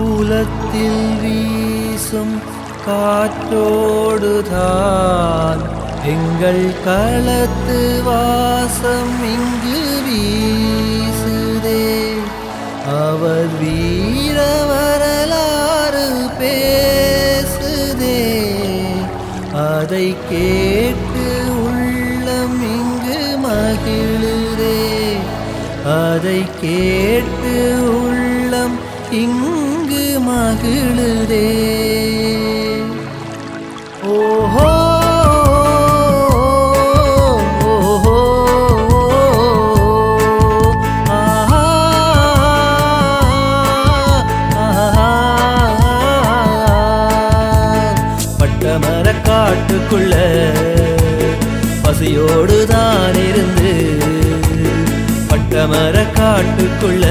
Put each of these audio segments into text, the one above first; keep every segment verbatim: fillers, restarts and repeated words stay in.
புலத்தில் வீசும் காற்றோடுதான் எங்கள் களத்து வாசம் இங்கு வீசுதே. அவர் வீர வரலாறு பேசுதே, அதை கேட்டு உள்ளம் இங்கு மகிழுதே. அதை கேட்டு உள்ளம் இங்கு மகிழுதே. ஓஹோ காட்டுக்குள்ள பசியோடு தான் இருந்து, பட்டமர காட்டுக்குள்ள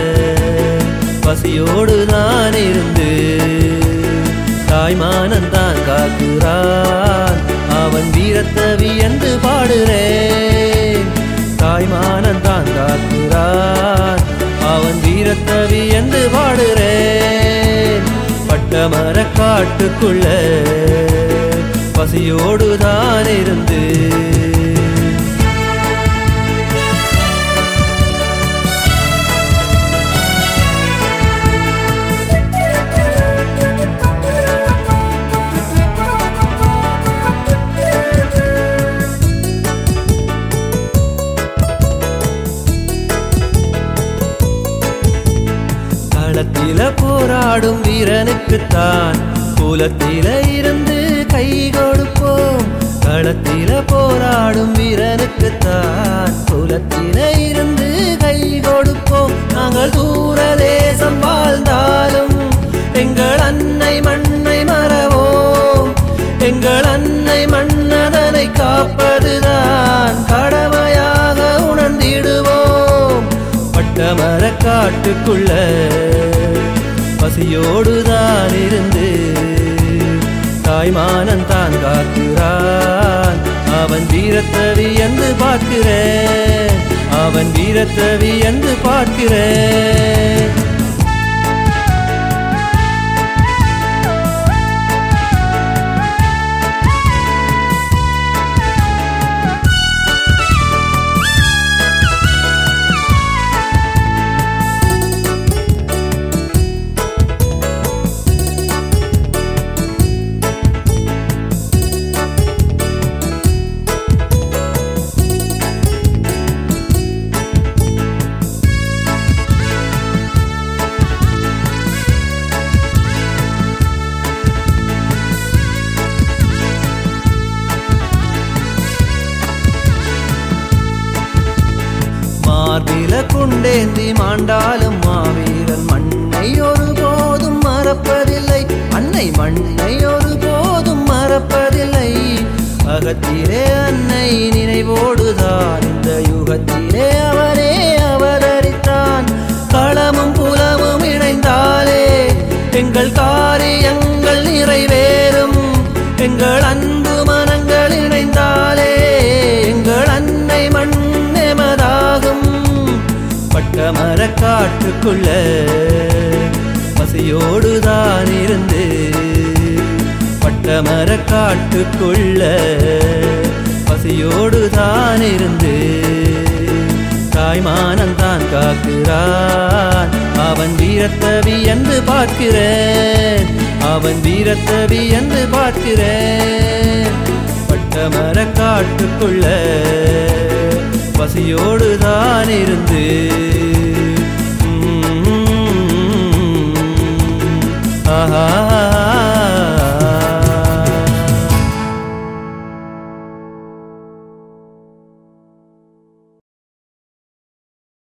பசியோடு தான் இருந்து தாய்மானன் தான் காக்குறான். அவன் வீரத்தை வியந்து பாடுறேன். தாய்மானன் தான் காக்குறான், அவன் வீரத்தை வியந்து பாடுறேன். பட்டமர காட்டுக்குள்ள பசியோடு தான் இருந்து களத்தில போராடும் வீரனுக்குத்தான் குலத்தில இருந்து கை கொடுப்போம். களத்தில போராடும் வீரனுக்குத்தான் குலத்தில இருந்து கை கொடுப்போம். நாங்கள் தூர தேசம் வாழ்ந்தாலும் எங்கள் அன்னை மண்ணை மறவோம். எங்கள் அன்னை மன்னதனை காப்பதுதான் கடமையாக உணர்ந்திடுவோம். பட்டமர காட்டுக்குள்ள பசியோடுதான் இருந்து தாய்மானன் தான் காக்குறான். அவன் வீரத்தை வியந்து பார்க்கிறேன். அவன் வீரத்தை வியந்து பார்க்கிறேன். மார்பில குண்டேந்தி மாண்டாலும் மாவீரன் மண்ணை ஒரு போதும் மறப்பதில்லை. அன்னை மண்ணை ஒரு போதும் மறப்பதில்லை. அகத்திலே அன்னை நினைவோடுதான் இந்த யுகத்திலே அவரே அவதரித்தான். களமும் புலமும் இணைந்தாலே எங்கள் காரியங்கள் நிறைவேறும். எங்கள் அன்பு மனங்கள் இணைந்தாலே எங்கள் அன்னை மண் எமதாகும். பட்டமர காட்டுக்குள்ள பசியோடுதான் இருந்து, பட்டமர காட்டுக்குள்ள பசியோடுதான் இருந்து தாய்மானன் தான் காக்குறான். அவன் வீரத்தை வியந்து பார்க்கிறேன். அவன் வீரத்தை வியந்து பார்க்கிறேன். பட்டமர காட்டுக்குள்ள பசியோடுதான் இருந்து